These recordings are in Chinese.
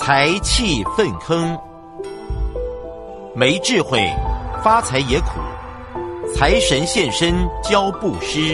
财气粪坑。没智慧，发财也苦，财神现身教布施。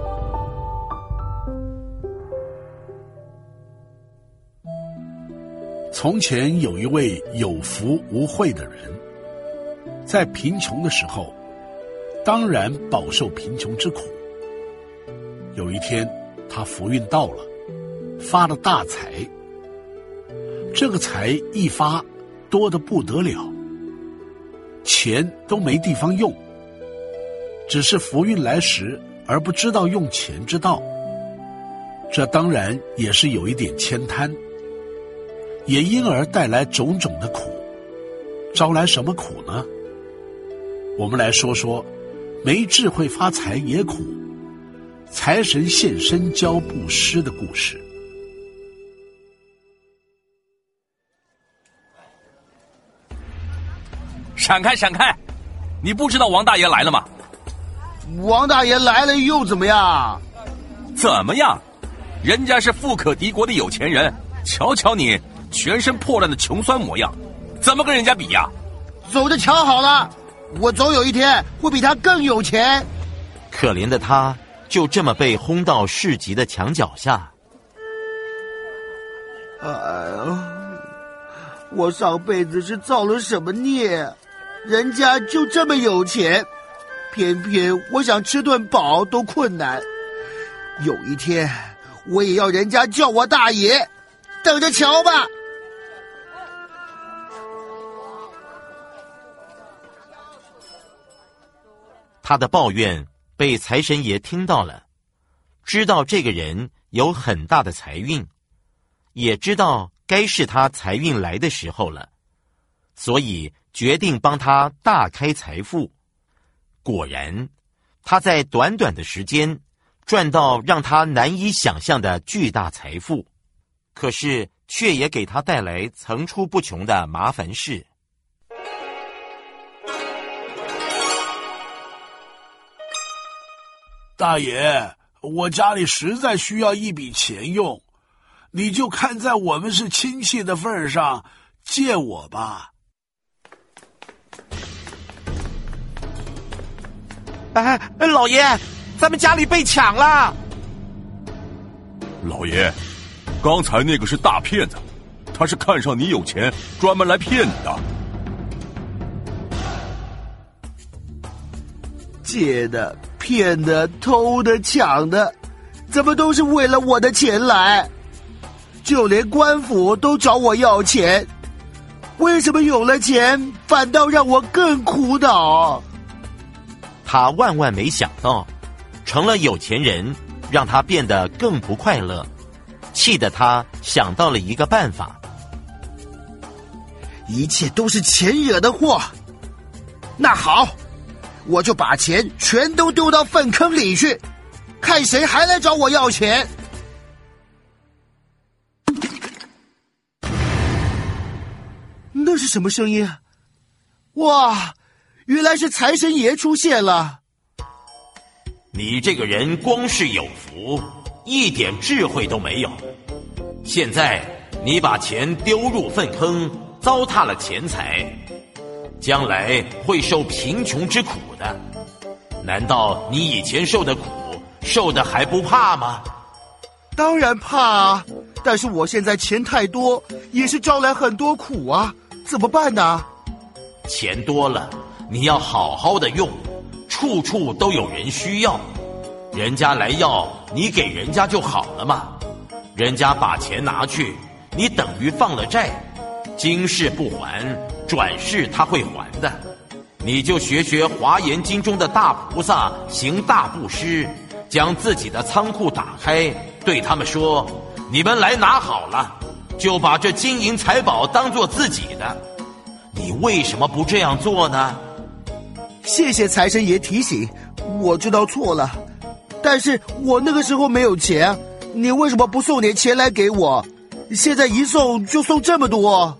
从前有一位有福无慧的人，在贫穷的时候，当然饱受贫穷之苦。有一天，他福运到了，发了大财。这个财一发，多得不得了，钱都没地方用，只是福运来时而不知道用钱之道。这当然也是有一点悭贪，也因而带来种种的苦。招来什么苦呢？我们来说说没智慧发财也苦，财神现身教布施的故事。 闪开闪开，你不知道王大爷来了吗？ 王大爷来了又怎么样？ 怎么样？人家是富可敌国的有钱人，瞧瞧你全身破烂的穷酸模样，怎么跟人家比呀？ 走着瞧好了，我总有一天会比他更有钱。 可怜的他就这么被轰到市集的墙角下。 哎呀，我上辈子是造了什么孽？人家就这么有钱，偏偏我想吃顿饱都困难。有一天我也要人家叫我大爷，等着瞧吧。 他的抱怨被财神爷听到了，知道这个人有很大的财运，也知道该是他财运来的时候了，所以决定帮他大开财富。果然，他在短短的时间赚到让他难以想象的巨大财富，可是却也给他带来层出不穷的麻烦事。 大爷，我家里实在需要一笔钱用，你就看在我们是亲戚的份上，借我吧。 老爷，咱们家里被抢了。 老爷，刚才那个是大骗子，他是看上你有钱，专门来骗你的。 借的、骗的、偷的、抢的，怎么都是为了我的钱来？就连官府都找我要钱，为什么有了钱反倒让我更苦恼？ 他万万没想到，成了有钱人让他变得更不快乐，气得他想到了一个办法。 一切都是钱惹的祸。那好，我就把钱全都丢到粪坑里去，看谁还来找我要钱。那是什么声音？哇，原来是财神爷出现了。 你这个人光是有福，一点智慧都没有。现在你把钱丢入粪坑，糟蹋了钱财，将来会受贫穷之苦的。难道你以前受的苦，受的还不怕吗？ 当然怕啊，但是我现在钱太多，也是招来很多苦啊，怎么办呢？ 钱多了，你要好好的用，处处都有人需要，人家来要，你给人家就好了嘛。人家把钱拿去，你等于放了债，今世不还，转世他会还的。你就学学华严经中的大菩萨行大布施，将自己的仓库打开，对他们说，你们来拿好了，就把这金银财宝当作自己的。你为什么不这样做呢？ 谢谢财神爷提醒，我知道错了，但是我那个时候没有钱，你为什么不送点钱来给我？现在一送就送这么多。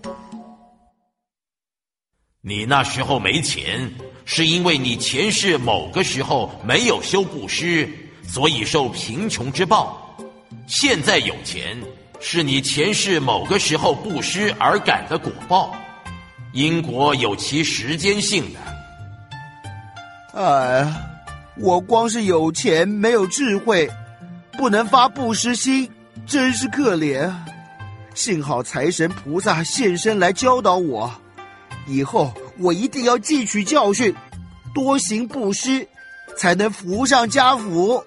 你那时候没钱，是因为你前世某个时候没有修布施，所以受贫穷之报。现在有钱， 是你前世某个时候布施而感的果报，因果有其时间性的。 哎，我光是有钱没有智慧，不能发布施心，真是可怜。幸好财神菩萨现身来教导我，以后我一定要汲取教训，多行布施，才能福上加福。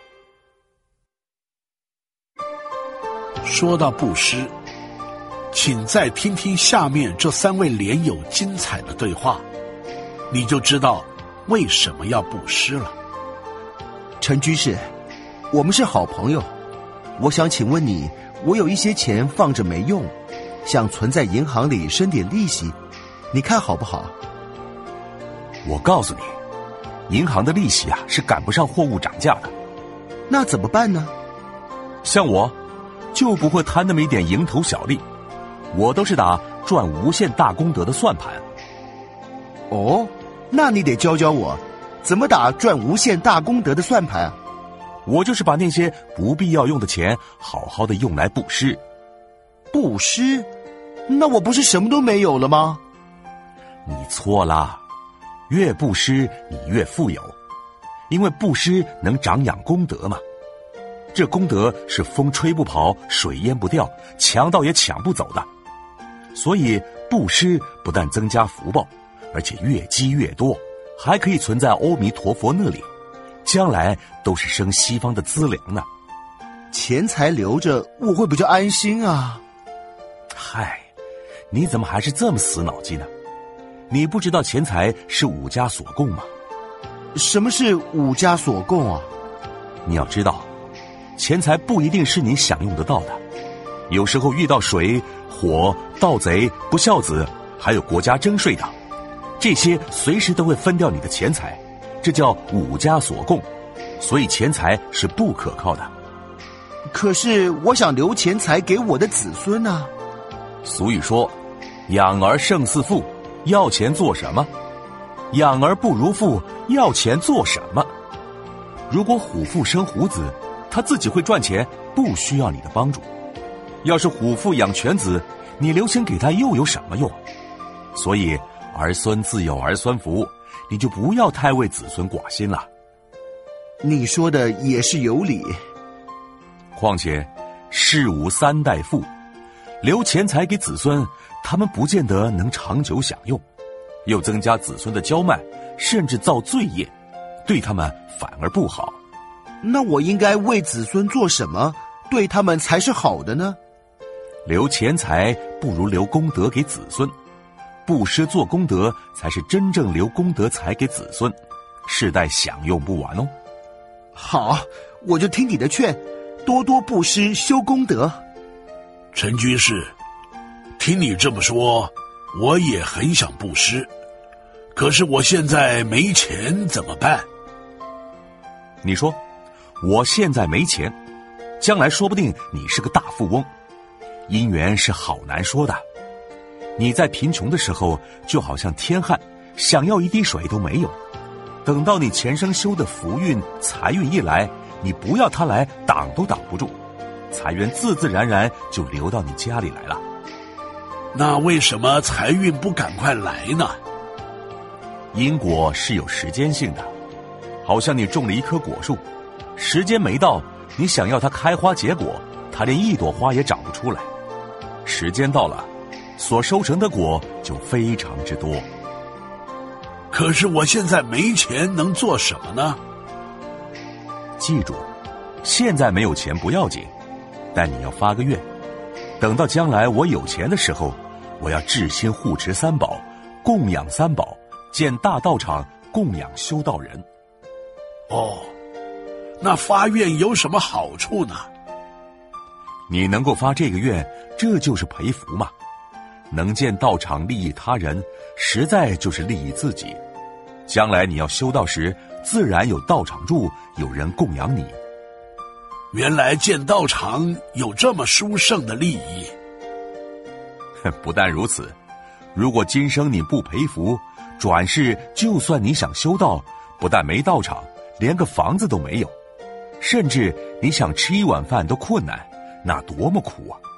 说到布施，请再听听下面这3位莲友精彩的对话，你就知道为什么要布施了。 陈居士，我们是好朋友，我想请问你，我有一些钱放着没用，想存在银行里生点利息，你看好不好？ 我告诉你，银行的利息是赶不上货物涨价的。 那怎么办呢？ 像我就不会贪那么一点蝇头小利，我都是打赚无限大功德的算盘。 哦，那你得教教我，怎么打赚无限大功德的算盘？ 我就是把那些不必要用的钱好好的用来布施。 布施？那我不是什么都没有了吗？ 你错啦，越布施你越富有，因为布施能长养功德嘛。这功德是风吹不跑，水淹不掉，强盗也抢不走的。所以布施不但增加福报，而且越积越多，还可以存在阿弥陀佛那里，将来都是生西方的资粮呢。 钱财留着，我会比较安心啊。 嗨，你怎么还是这么死脑筋呢？你不知道钱财是五家所供吗？ 什么是五家所供啊？ 你要知道，钱财不一定是你享用得到的，有时候遇到水、火、盗贼、不孝子，还有国家征税的，这些随时都会分掉你的钱财，这叫五家所供，所以钱财是不可靠的。 可是我想留钱财给我的子孙啊。 俗语说，养儿胜似父，要钱做什么？养儿不如父，要钱做什么？如果虎父生虎子，他自己会赚钱，不需要你的帮助。要是虎父养犬子，你留钱给他又有什么用？所以儿孙自有儿孙福，你就不要太为子孙寡心了。 你说的也是有理。 况且世无3代富，留钱财给子孙，他们不见得能长久享用，又增加子孙的骄慢，甚至造罪业，对他们反而不好。 那我应该为子孙做什么，对他们才是好的呢？ 留钱财不如留功德给子孙，布施做功德才是真正留功德财给子孙，世代享用不完哦。 好，我就听你的劝，多多布施修功德。 陈居士，听你这么说，我也很想布施，可是我现在没钱怎么办？ 你说我现在没钱，将来说不定你是个大富翁，姻缘是好难说的。你在贫穷的时候就好像天旱，想要一滴水都没有，等到你前生修的福运财运一来，你不要它来挡都挡不住，财源自自然然就流到你家里来了。 那为什么财运不赶快来呢？ 因果是有时间性的，好像你种了一棵果树，时间没到，你想要它开花结果，它连一朵花也长不出来。时间到了，所收成的果就非常之多。 可是我现在没钱，能做什么呢？ 记住，现在没有钱不要紧，但你要发个愿，等到将来我有钱的时候，我要至心护持三宝，供养三宝，建大道场，供养修道人。 哦，那发愿有什么好处呢？ 你能够发这个愿，这就是培福嘛。能建道场利益他人，实在就是利益自己。将来你要修道时，自然有道场住，有人供养你。 原来建道场有这么殊胜的利益。 不但如此，如果今生你不培福，转世就算你想修道，不但没道场，连个房子都没有，甚至你想吃一碗饭都困难，那多么苦啊！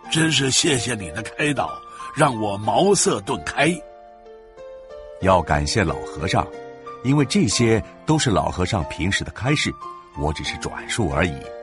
真是谢谢你的开导，让我茅塞顿开。 要感谢老和尚，因为这些都是老和尚平时的开示，我只是转述而已。